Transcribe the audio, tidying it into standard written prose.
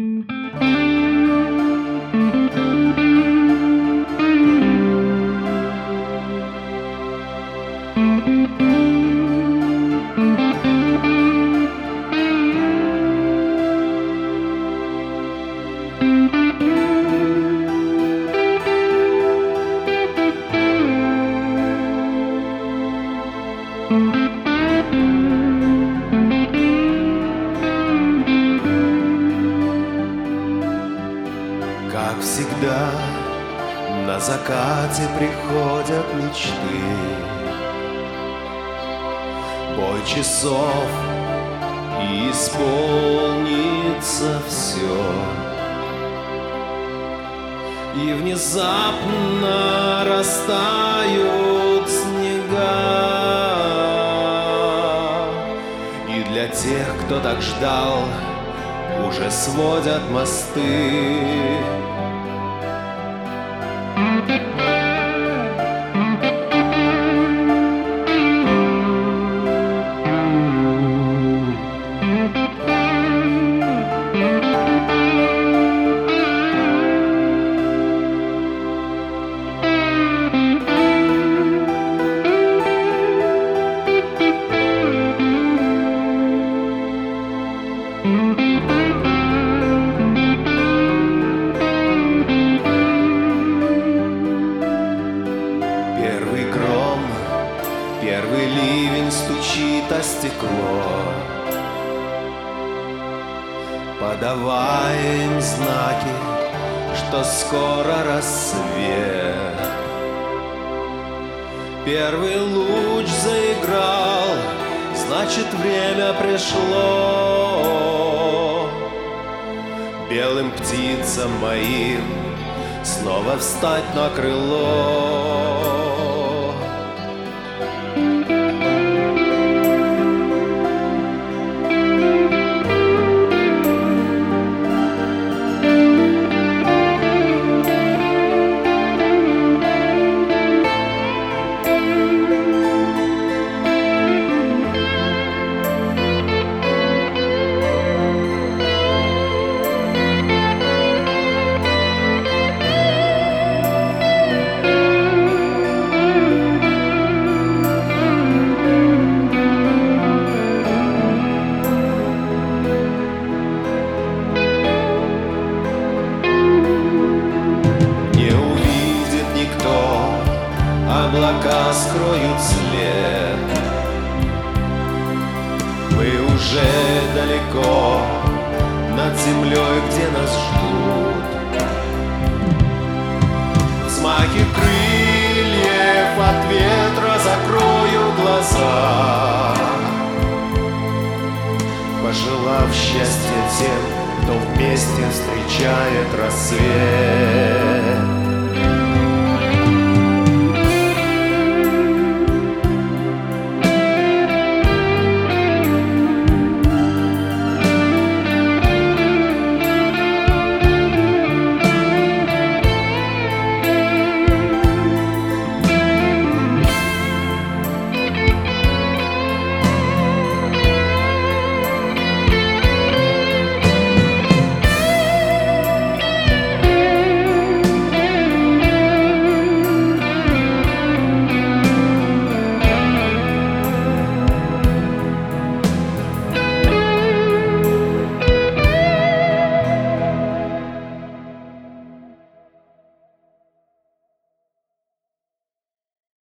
Как всегда, на закате приходят мечты. Бой часов, и исполнится все. И внезапно растают снега. И для тех, кто так ждал, уже сводят мосты. Первый гром, первый ливень стучит о стекло, подавая им знаки, что скоро рассвет. Первый луч заиграл, значит, время пришло. Белым птицам моим снова встать на крыло. Облака скроют след. Мы уже далеко над землей, где нас ждут. Взмахи крыльев от ветра закрою глаза, пожелав счастья тем, кто вместе встречает рассвет.